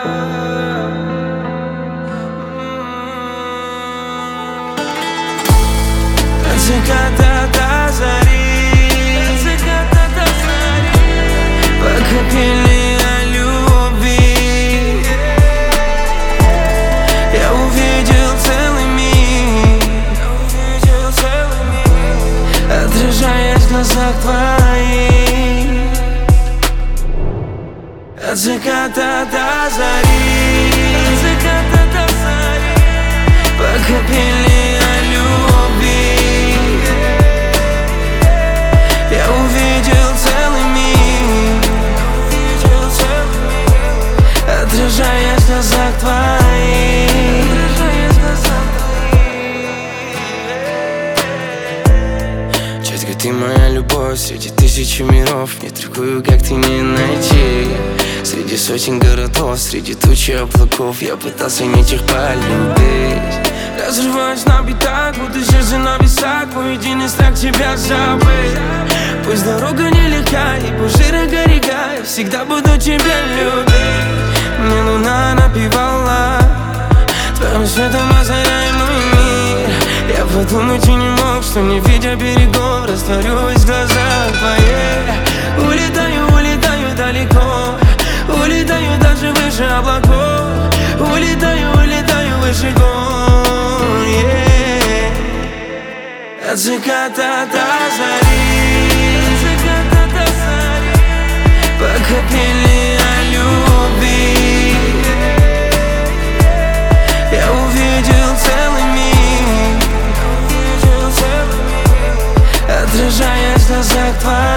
От заката до зари, пока пели о любви, я увидел целый мир, отражаясь в глазах твоих. От заката до зари, пока пели о любви, я увидел целый мир, отражаясь в глазах твоих. Четко ты моя любовь среди тысячи миров. Не другую, как ты, не найти. Среди сотен городов, среди тучи облаков я пытался не их полюбить. Разрываюсь на битах, будто сердце на весах. Мой единый страх тебя забыть. Пусть дорога нелегка и пусть широка река, я всегда буду тебя любить. Мне луна напевала, твоим светом озаряй мой мир. Я подумать и не мог, что не видя берегов, растворюсь в глазах твоих. Улетаю, улетаю далеко, улетаю даже выше облаков. Улетаю, улетаю выше гор, yeah. От заката до зари, пока пели о любви, я увидел целый мир, отражаясь в глазах твоих.